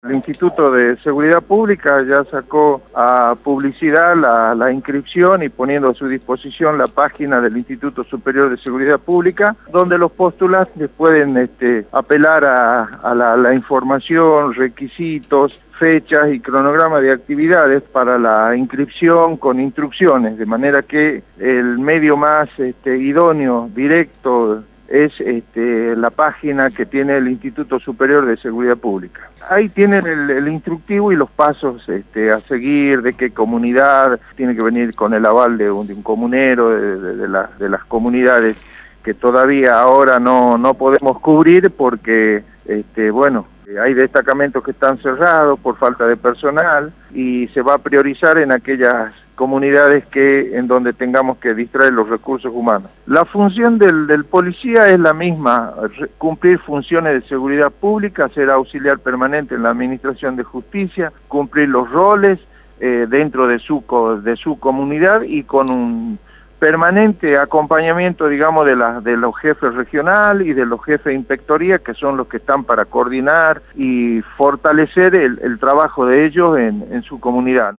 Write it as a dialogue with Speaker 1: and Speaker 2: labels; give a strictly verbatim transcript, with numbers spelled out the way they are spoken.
Speaker 1: El Instituto de Seguridad Pública ya sacó a publicidad la, la inscripción y poniendo a su disposición la página del Instituto Superior de Seguridad Pública, donde los postulantes pueden este, apelar a, a la, la información, requisitos, fechas y cronograma de actividades para la inscripción con instrucciones, de manera que el medio más este, idóneo, directo, es este, la página que tiene el Instituto Superior de Seguridad Pública. Ahí tienen el, el instructivo y los pasos este, a seguir, de qué comunidad, tiene que venir con el aval de un, de un comunero, de, de, de, la, de las comunidades que todavía ahora no, no podemos cubrir porque, este, bueno, hay destacamentos que están cerrados por falta de personal y se va a priorizar en aquellas comunidades que en donde tengamos que distraer los recursos humanos. La función del, del policía es la misma, cumplir funciones de seguridad pública, ser auxiliar permanente en la administración de justicia, cumplir los roles eh, dentro de su, de su comunidad y con un permanente acompañamiento, digamos, de, la, de los jefes regionales y de los jefes de inspectoría, que son los que están para coordinar y fortalecer el, el trabajo de ellos en, en su comunidad.